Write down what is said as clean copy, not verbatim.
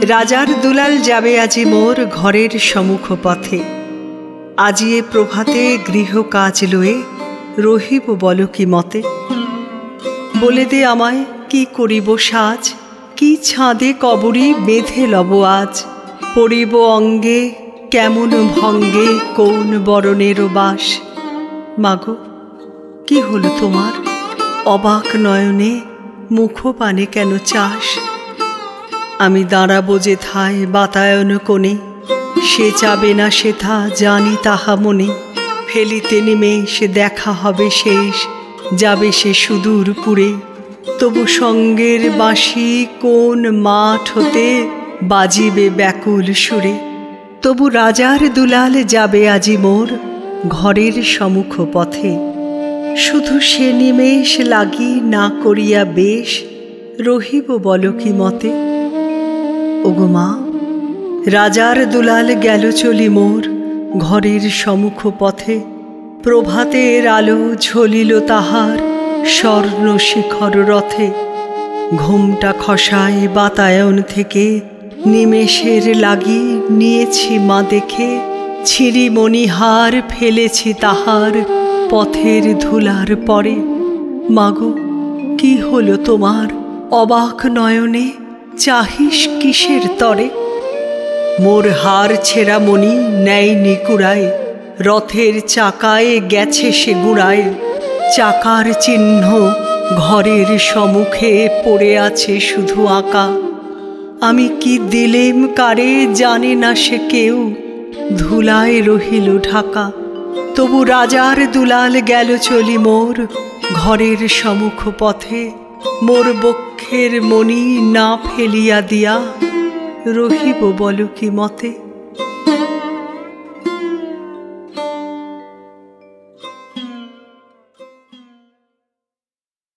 রাজার দুলাল যাবে আজি মোর ঘরের সম্মুখ পথে। আজি এ প্রভাতে গৃহ কাজ লয়ে রহিব বল কি মতে। বলে দে আমায় কি করিব সাজ, কি ছাদে কবরী বেঁধে লব আজ। পড়িব অঙ্গে কেমন ভঙ্গে কোন বরণের বাস। মাগো কি হলো তোমার, অবাক নয়নে মুখপানে কেন চাস। আমি দাঁড়াবো যেথায় বাতায়ন কোণে, সে যাবে না সেথা জানি তাহা মনে। ফেলিতে নিমেষ দেখা হবে শেষ, যাবে সে সুদূর পুরে। তবু সঙ্গের বাঁশি কোন মাঠ হতে বাজিবে ব্যাকুল সুরে। তবু রাজার দুলাল যাবে আজি মোর ঘরের সম্মুখ পথে। শুধু সে নিমেষ লাগি না করিয়া বেশ, রহিব বল কি মতে। ওগো মা, রাজার দুলাল গেল চলি মোর ঘরের সম্মুখ পথে। প্রভাতের আলো ঝলিল তাহার স্বর্ণ শিখর রথে। ঘুমটা খসায় বাতায়ন থেকে নিমেষের লাগি নিয়েছি মা দেখে। ছিঁড়ি মণিহার ফেলেছি তাহার পথের ধুলার পরে। মাগো কি হলো তোমার, অবাক নয়নে চাহিস কিসের তরে। মোর হার ছেঁড়া মণি নেয়নি কুড়ায়, রথের চাকায় গেছে সে গুড়ায়। চাকার চিহ্ন ঘরের সম্মুখে পড়ে আছে শুধু আঁকা। আমি কি দিলেম কারে জানে না সে কেউ, ধুলায় রহিল ঢাকা। তবু রাজার দুলাল গেল চলি মোর ঘরের সম্মুখ পথে। মোর বক্ষের মণি না ফেলিয়া দিয়া, রহিব বল কি মতে।